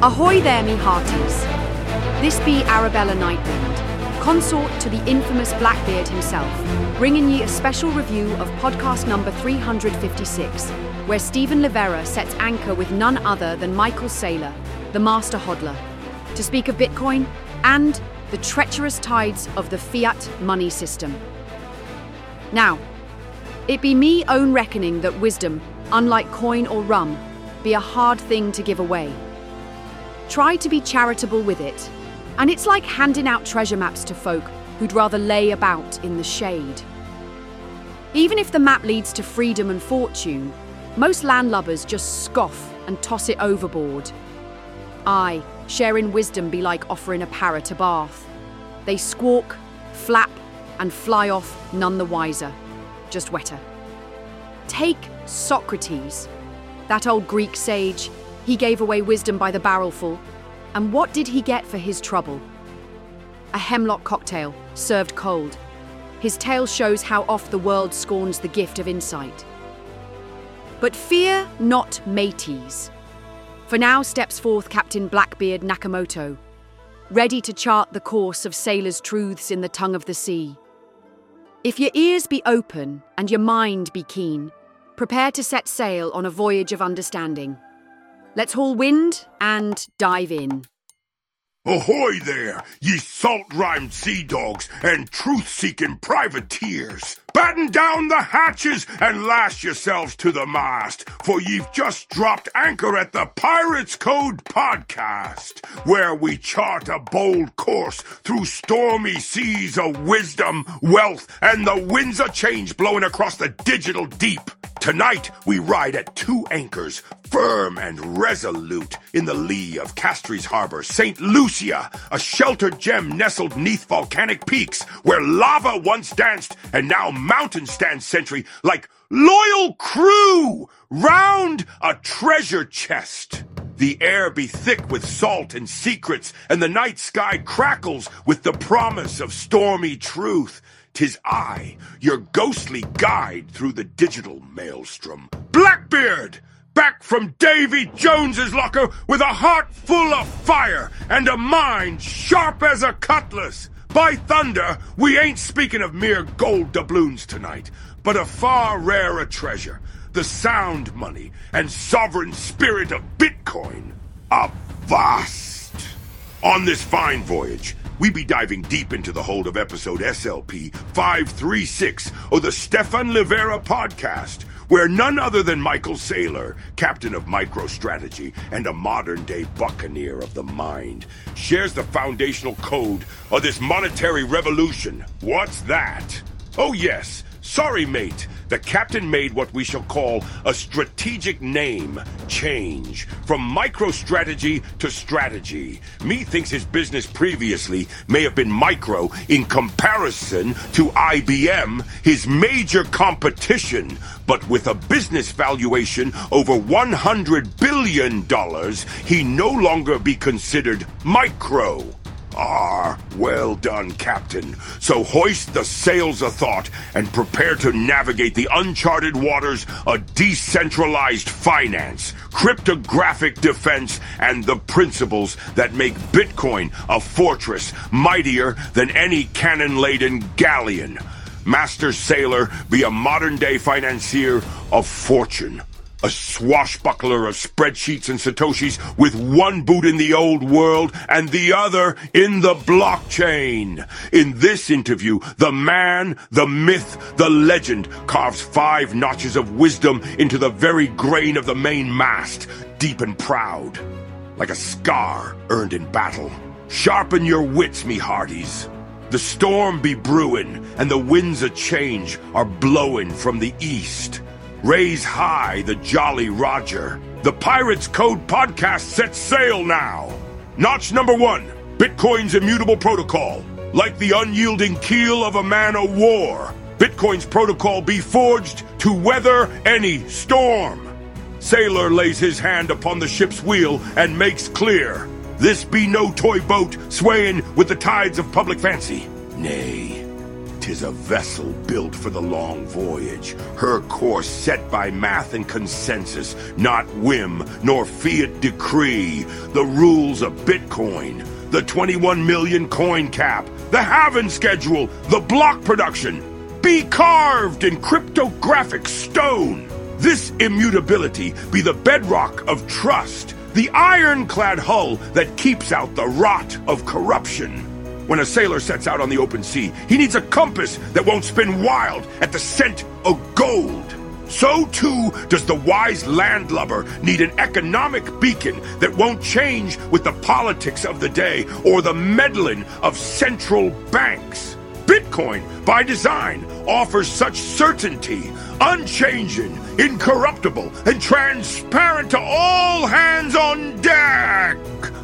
Ahoy there, me hearties. This be Arabella Nightwind, consort to the infamous Blackbeard himself, bringing ye a special review of podcast number 356, where Stephen Livera sets anchor with none other than Michael Saylor, the master hodler, to speak of Bitcoin and the treacherous tides of the fiat money system. Now, it be me own reckoning that wisdom, unlike coin or rum, be a hard thing to give away. Try to be charitable with it, and it's like handing out treasure maps to folk who'd rather lay about in the shade. Even if the map leads to freedom and fortune, most landlubbers just scoff and toss it overboard. Aye, sharing wisdom be like offering a parrot a bath. They squawk, flap, and fly off none the wiser, just wetter. Take Socrates, that old Greek sage. He gave away wisdom by the barrelful, and what did he get for his trouble? A hemlock cocktail, served cold. His tale shows how oft the world scorns the gift of insight. But fear not, mateys, for now steps forth Captain Blackbeard Nakamoto, ready to chart the course of sailors' truths in the tongue of the sea. If your ears be open and your mind be keen, prepare to set sail on a voyage of understanding. Let's haul wind and dive in. Ahoy there, ye salt-rhymed sea dogs and truth-seeking privateers! Batten down the hatches and lash yourselves to the mast, for you've just dropped anchor at the Pirates Code Podcast, where we chart a bold course through stormy seas of wisdom, wealth, and the winds of change blowing across the digital deep. Tonight, we ride at two anchors, firm and resolute, in the lee of Castries Harbor, St. Lucia, a sheltered gem nestled neath volcanic peaks, where lava once danced and now mountains stand sentry like loyal crew round a treasure chest. The air be thick with salt and secrets, and the night sky crackles with the promise of stormy truth. 'Tis I, your ghostly guide through the digital maelstrom. Blackbeard! Back from Davy Jones's locker with a heart full of fire and a mind sharp as a cutlass. By thunder, we ain't speaking of mere gold doubloons tonight, but a far rarer treasure, the sound money and sovereign spirit of Bitcoin. Avast! On this fine voyage, we be diving deep into the hold of episode SLP 536 of the Stefan Livera podcast, where none other than Michael Saylor, captain of MicroStrategy and a modern-day buccaneer of the mind, shares the foundational code of this monetary revolution. What's that? Oh yes, sorry mate, the captain made what we shall call a strategic name change from MicroStrategy to strategy. Me thinks his business previously may have been micro in comparison to IBM, his major competition, but with a business valuation over $100 billion, he no longer be considered micro. Well done, Captain. So hoist the sails of thought and prepare to navigate the uncharted waters of decentralized finance, cryptographic defense, and the principles that make Bitcoin a fortress mightier than any cannon-laden galleon. Master Sailor be a modern-day financier of fortune. A swashbuckler of spreadsheets and satoshis with one boot in the old world and the other in the blockchain. In this interview, the man, the myth, the legend carves 5 notches of wisdom into the very grain of the main mast, deep and proud, like a scar earned in battle. Sharpen your wits, me hearties. The storm be brewing, and the winds of change are blowing from the east. Raise high the Jolly Roger. The Pirates Code Podcast sets sail now. Notch number 1, Bitcoin's immutable protocol. Like the unyielding keel of a man o' war, Bitcoin's protocol be forged to weather any storm. Sailor lays his hand upon the ship's wheel and makes clear, this be no toy boat swaying with the tides of public fancy. Nay, 'Tis a vessel built for the long voyage, her course set by math and consensus, not whim nor fiat decree. The rules of Bitcoin, the 21 million coin cap, the halving schedule, the block production, be carved in cryptographic stone. This immutability be the bedrock of trust, the ironclad hull that keeps out the rot of corruption. When a sailor sets out on the open sea, he needs a compass that won't spin wild at the scent of gold. So too does the wise landlubber need an economic beacon that won't change with the politics of the day or the meddling of central banks. Bitcoin, by design, offers such certainty, unchanging, incorruptible, and transparent to all hands on deck.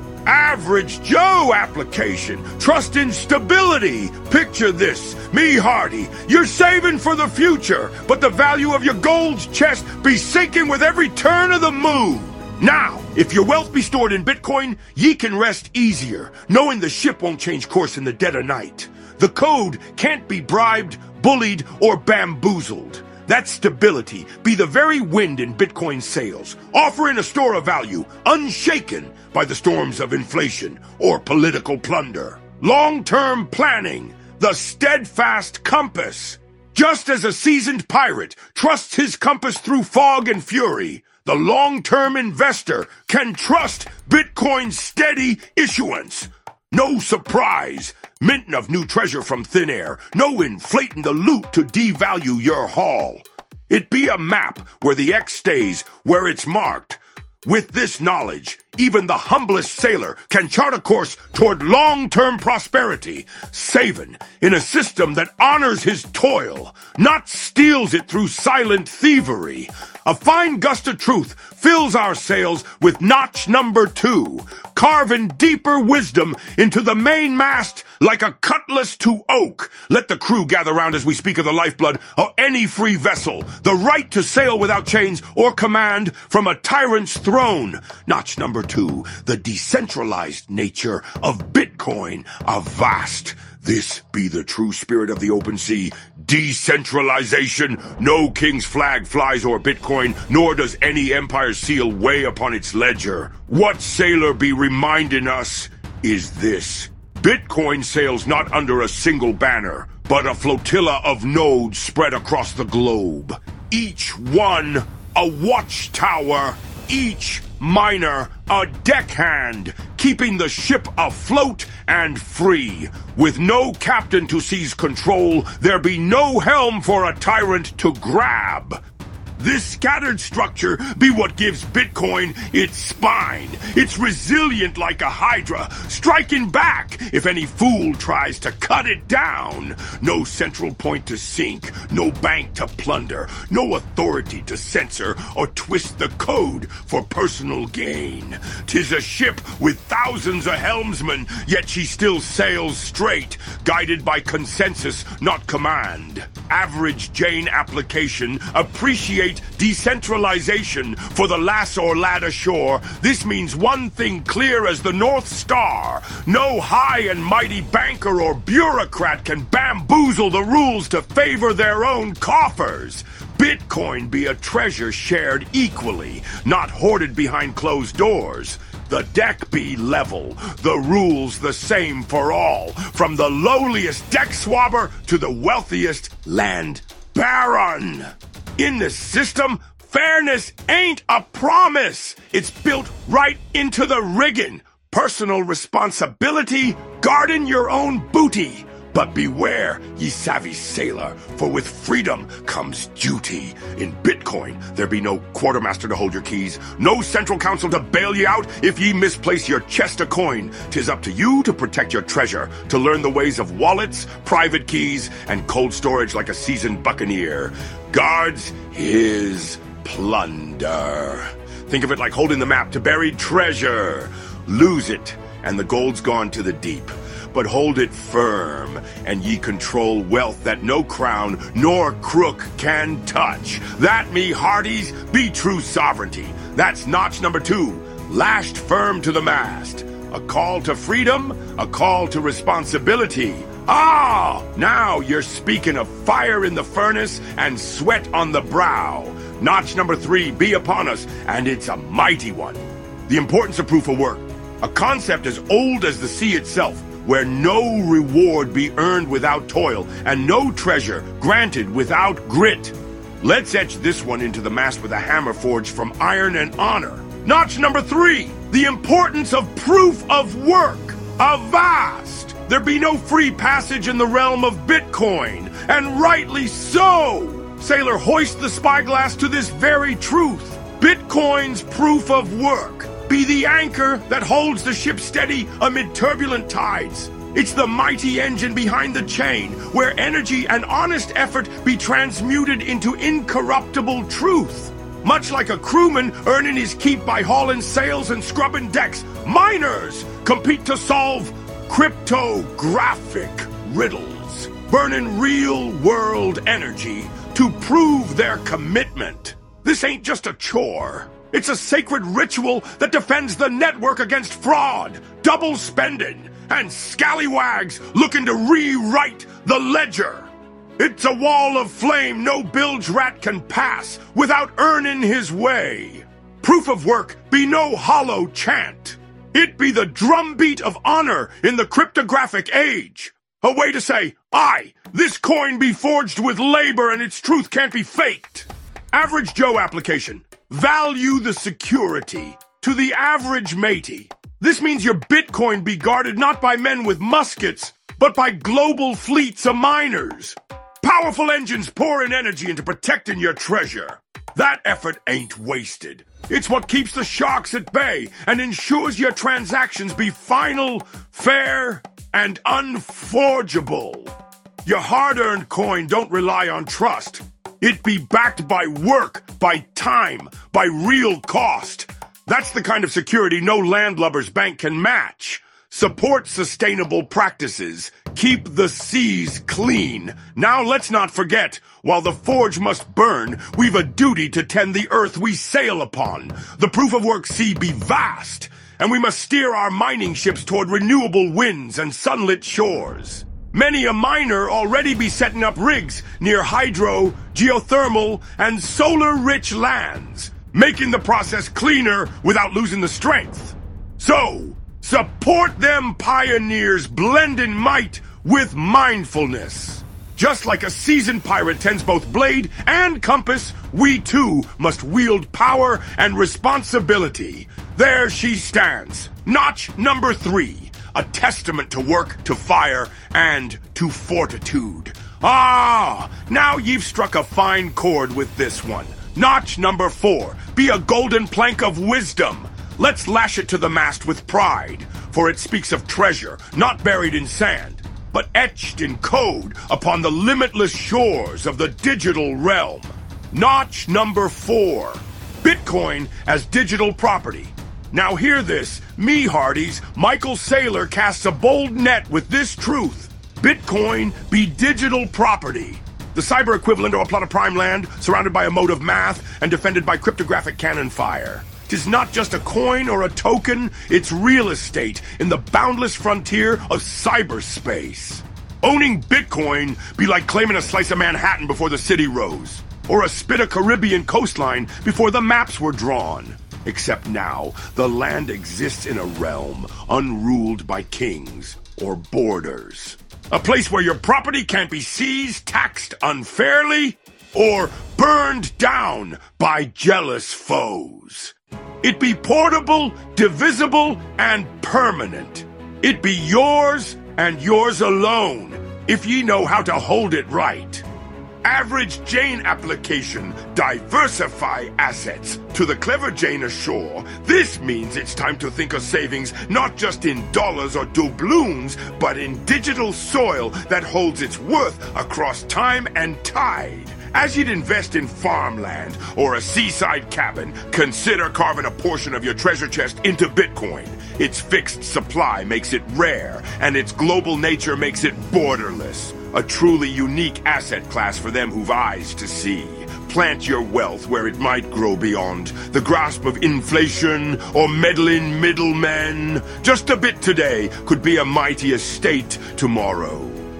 Average Joe application, trust in stability. Picture this, me Hardy, you're saving for the future, but the value of your gold chest be sinking with every turn of the moon. Now, if your wealth be stored in Bitcoin, ye can rest easier, knowing the ship won't change course in the dead of night. The code can't be bribed, bullied, or bamboozled. That stability be the very wind in Bitcoin sails, offering a store of value unshaken by the storms of inflation or political plunder. Long-term planning, the steadfast compass. Just as a seasoned pirate trusts his compass through fog and fury, the long-term investor can trust Bitcoin's steady issuance. No surprise, minting of new treasure from thin air, no inflating the loot to devalue your haul. It be a map where the X stays where it's marked. With this knowledge, even the humblest sailor can chart a course toward long-term prosperity, saving in a system that honors his toil, not steals it through silent thievery. A fine gust of truth fills our sails with notch number 2, carving deeper wisdom into the mainmast like a cutlass to oak. Let the crew gather round as we speak of the lifeblood of any free vessel, the right to sail without chains or command from a tyrant's throne. Notch number 2, the decentralized nature of Bitcoin, avast. This be the true spirit of the open sea. Decentralization. No king's flag flies o'er Bitcoin, nor does any empire's seal weigh upon its ledger. What sailor be reminding us is this. Bitcoin sails not under a single banner, but a flotilla of nodes spread across the globe. Each one a watchtower, each miner a deckhand, keeping the ship afloat and free. With no captain to seize control, there be no helm for a tyrant to grab. This scattered structure be what gives Bitcoin its spine. It's resilient like a hydra, striking back if any fool tries to cut it down. No central point to sink, no bank to plunder, no authority to censor or twist the code for personal gain. 'Tis a ship with thousands of helmsmen, yet she still sails straight, guided by consensus, not command. Average Jane application, appreciate decentralization for the lass or lad ashore. This means one thing clear as the North Star. No high and mighty banker or bureaucrat can bamboozle the rules to favor their own coffers. Bitcoin be a treasure shared equally, not hoarded behind closed doors. The deck be level, the rules the same for all, from the lowliest deck swabber to the wealthiest land baron. In this system, fairness ain't a promise. It's built right into the rigging. Personal responsibility, guarding your own booty. But beware, ye savvy sailor, for with freedom comes duty. In Bitcoin, there be no quartermaster to hold your keys, no central council to bail ye out if ye misplace your chest of coin. 'Tis up to you to protect your treasure, to learn the ways of wallets, private keys, and cold storage like a seasoned buccaneer. Guards his plunder. Think of it like holding the map to buried treasure. Lose it, and the gold's gone to the deep. But hold it firm, and ye control wealth that no crown nor crook can touch. That, me hearties, be true sovereignty. That's notch number 2, lashed firm to the mast. A call to freedom, a call to responsibility. Ah, now you're speaking of fire in the furnace and sweat on the brow. Notch number 3 be upon us, and it's a mighty one. The importance of proof of work, a concept as old as the sea itself, where no reward be earned without toil, and no treasure granted without grit. Let's etch this one into the mast with a hammer forged from iron and honor. Notch number 3, the importance of proof of work. Avast! There be no free passage in the realm of Bitcoin, and rightly so! Sailor, hoist the spyglass to this very truth. Bitcoin's proof of work be the anchor that holds the ship steady amid turbulent tides. It's the mighty engine behind the chain, where energy and honest effort be transmuted into incorruptible truth. Much like a crewman earning his keep by hauling sails and scrubbing decks, miners compete to solve cryptographic riddles, burning real-world energy to prove their commitment. This ain't just a chore. It's a sacred ritual that defends the network against fraud, double spending, and scallywags looking to rewrite the ledger. It's a wall of flame no bilge rat can pass without earning his way. Proof of work be no hollow chant. It be the drumbeat of honor in the cryptographic age. A way to say, aye, this coin be forged with labor and its truth can't be faked. Average Joe application. Value the security to the average matey. This means your Bitcoin be guarded not by men with muskets, but by global fleets of miners. Powerful engines pouring energy into protecting your treasure. That effort ain't wasted. It's what keeps the sharks at bay and ensures your transactions be final, fair, and unforgeable. Your hard-earned coin don't rely on trust. It be backed by work, by time, by real cost. That's the kind of security no landlubber's bank can match. Support sustainable practices. Keep the seas clean. Now let's not forget, while the forge must burn, we've a duty to tend the earth we sail upon. The proof of work sea be vast, and we must steer our mining ships toward renewable winds and sunlit shores. Many a miner already be setting up rigs near hydro, geothermal, and solar-rich lands, making the process cleaner without losing the strength. So, support them pioneers blending might with mindfulness. Just like a seasoned pirate tends both blade and compass, we too must wield power and responsibility. There she stands, notch number 3, a testament to work, to fire, and to fortitude. Ah, now you've struck a fine chord with this one. Notch number 4, be a golden plank of wisdom. Let's lash it to the mast with pride, for it speaks of treasure, not buried in sand, but etched in code upon the limitless shores of the digital realm. Notch number 4, Bitcoin as digital property. Now hear this, me hearties, Michael Saylor casts a bold net with this truth. Bitcoin be digital property. The cyber equivalent of a plot of prime land, surrounded by a moat of math and defended by cryptographic cannon fire. 'Tis not just a coin or a token, it's real estate in the boundless frontier of cyberspace. Owning Bitcoin be like claiming a slice of Manhattan before the city rose, or a spit of Caribbean coastline before the maps were drawn. Except now, the land exists in a realm unruled by kings or borders. A place where your property can't be seized, taxed unfairly, or burned down by jealous foes. It be portable, divisible, and permanent. It be yours and yours alone, if ye know how to hold it right. Average Jane application, diversify assets. To the clever Jane ashore, this means it's time to think of savings not just in dollars or doubloons, but in digital soil that holds its worth across time and tide. As you'd invest in farmland or a seaside cabin, consider carving a portion of your treasure chest into Bitcoin. Its fixed supply makes it rare, and its global nature makes it borderless. A truly unique asset class for them who've eyes to see. Plant your wealth where it might grow beyond the grasp of inflation or meddling middlemen. Just a bit today could be a mighty estate tomorrow.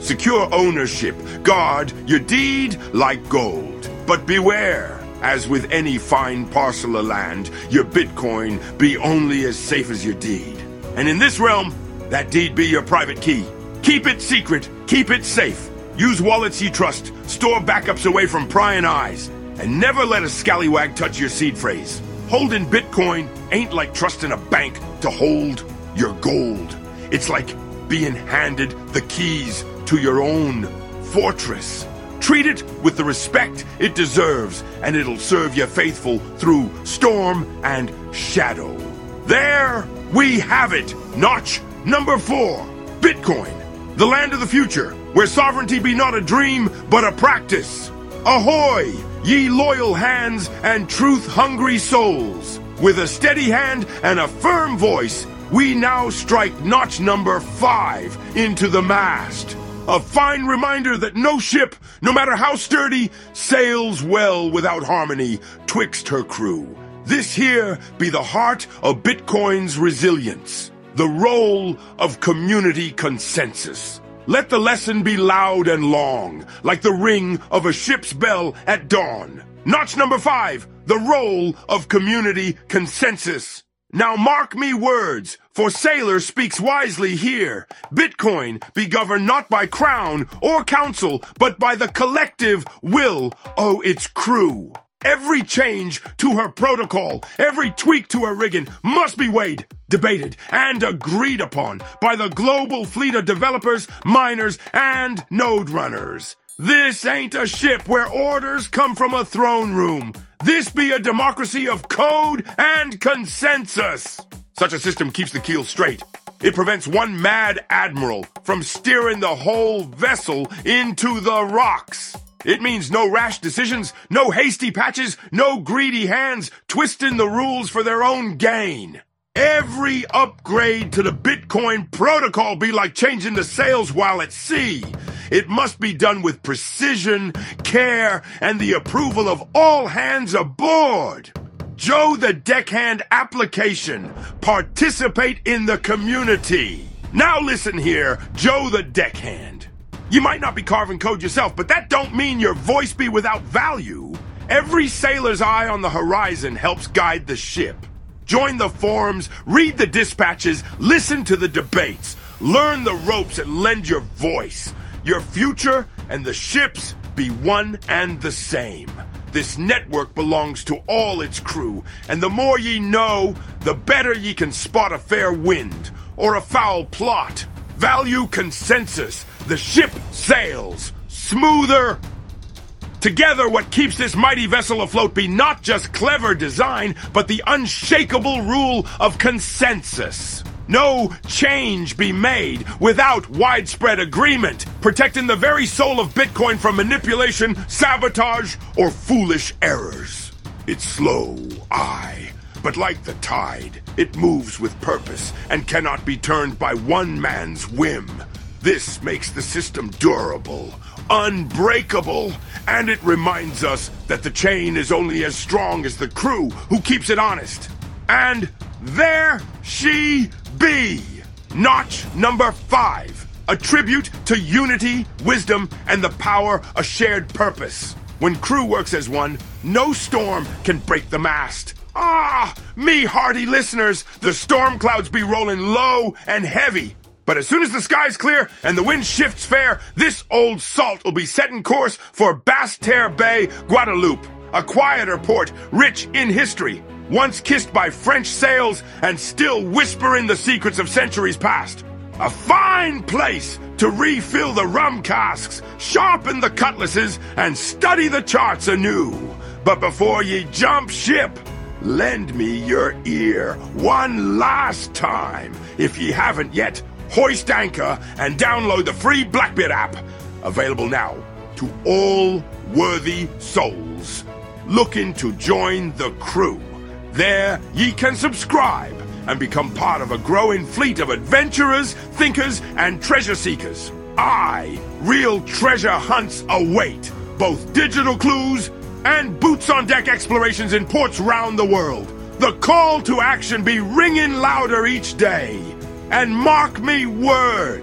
secure ownership, guard your deed like gold. But beware, as with any fine parcel of land, your Bitcoin be only as safe as your deed. And in this realm, that deed be your private key. Keep it secret, keep it safe. Use wallets you trust, store backups away from prying eyes, and never let a scallywag touch your seed phrase. Holding Bitcoin ain't like trusting a bank to hold your gold. It's like being handed the keys to your own fortress. Treat it with the respect it deserves, and it'll serve you faithful through storm and shadow. There we have it. Notch number 4. Bitcoin, the land of the future, where sovereignty be not a dream, but a practice. Ahoy, ye loyal hands and truth-hungry souls! With a steady hand and a firm voice, we now strike notch number 5 into the mast. A fine reminder that no ship, no matter how sturdy, sails well without harmony twixt her crew. This here be the heart of Bitcoin's resilience, the role of community consensus. Let the lesson be loud and long, like the ring of a ship's bell at dawn. Notch number 5, the role of community consensus. Now mark me words, for sailor speaks wisely here. Bitcoin be governed not by crown or council, but by the collective will of its crew. Every change to her protocol, every tweak to her rigging must be weighed, debated, and agreed upon by the global fleet of developers, miners, and node runners. This ain't a ship where orders come from a throne room. This be a democracy of code and consensus. Such a system keeps the keel straight. It prevents one mad admiral from steering the whole vessel into the rocks. It means no rash decisions, no hasty patches, no greedy hands twisting the rules for their own gain. Every upgrade to the Bitcoin protocol be like changing the sails while at sea. It must be done with precision, care, and the approval of all hands aboard. Joe the Deckhand application. Participate in the community. Now listen here, Joe the Deckhand. You might not be carving code yourself, but that don't mean your voice be without value. Every sailor's eye on the horizon helps guide the ship. Join the forums, read the dispatches, listen to the debates, learn the ropes and lend your voice. Your future and the ships be one and the same. This network belongs to all its crew, and the more ye know, the better ye can spot a fair wind or a foul plot. Value consensus. The ship sails smoother. Together, what keeps this mighty vessel afloat be not just clever design, but the unshakable rule of consensus. No change be made without widespread agreement, protecting the very soul of Bitcoin from manipulation, sabotage, or foolish errors. It's slow, aye, but like the tide, it moves with purpose and cannot be turned by one man's whim. This makes the system durable, unbreakable, and it reminds us that the chain is only as strong as the crew who keeps it honest. And there she be. Notch number 5. A tribute to unity, wisdom, and the power of shared purpose. When crew works as one, no storm can break the mast. Ah, me hearty listeners, the storm clouds be rolling low and heavy. But as soon as the sky's clear and the wind shifts fair, this old salt will be setting course for Basse-Terre Bay, Guadeloupe, a quieter port rich in history, once kissed by French sails and still whispering the secrets of centuries past. A fine place to refill the rum casks, sharpen the cutlasses, and study the charts anew. But before ye jump ship, lend me your ear one last time. If ye haven't yet, hoist anchor and download the free Blackbeard app, available now to all worthy souls looking to join the crew. There ye can subscribe and become part of a growing fleet of adventurers, thinkers, and treasure seekers. Aye, real treasure hunts await, both digital clues and boots-on-deck explorations in ports round the world. The call to action be ringing louder each day. And mark me words,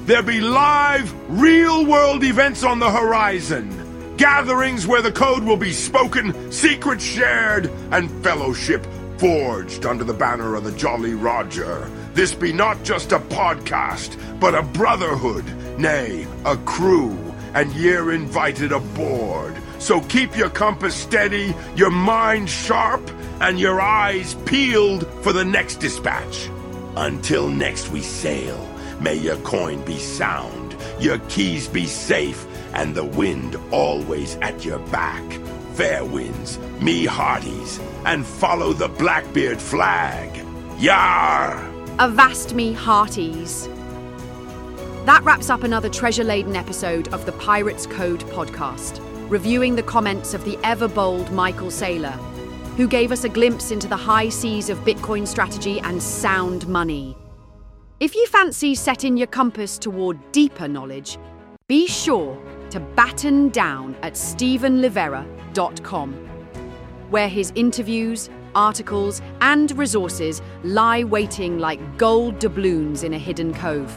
There be live, real-world events on the horizon. Gatherings where the code will be spoken, secrets shared, and fellowship forged under the banner of the Jolly Roger. This be not just a podcast, but a brotherhood, nay, a crew, and ye're invited aboard. So keep your compass steady, your mind sharp, and your eyes peeled for the next dispatch. Until next we sail, may your coin be sound, your keys be safe, and the wind always at your back. Fair winds, me hearties, and follow the Blackbeard flag. Yar! Avast me hearties. That wraps up another treasure-laden episode of the Pirates Code podcast, reviewing the comments of the ever-bold Michael Saylor, who gave us a glimpse into the high seas of Bitcoin strategy and sound money. If you fancy setting your compass toward deeper knowledge, be sure to batten down at StephenLivera.com, where his interviews, articles, and resources lie waiting like gold doubloons in a hidden cove.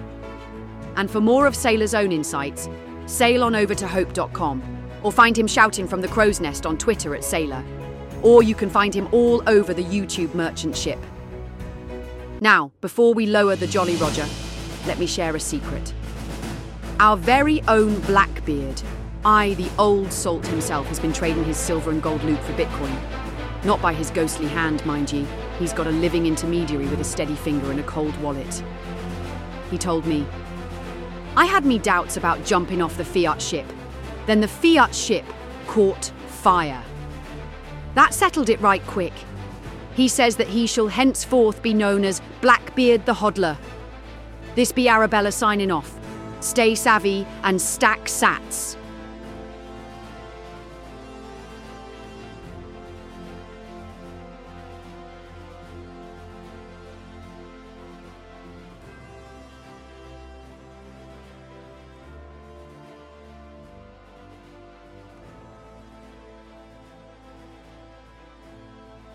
And for more of Saylor's own insights, sail on over to hope.com, or find him shouting from the crow's nest on Twitter at Saylor. Or you can find him all over the YouTube merchant ship. Now, before we lower the Jolly Roger, let me share a secret. Our very own Blackbeard, the old salt himself, has been trading his silver and gold loot for Bitcoin. Not by his ghostly hand, mind ye. He's got a living intermediary with a steady finger and a cold wallet. He told me, I had me doubts about jumping off the fiat ship. Then the fiat ship caught fire. That settled it right quick. He says that he shall henceforth be known as Blackbeard the Hodler. This be Arabella signing off. Stay savvy and stack sats.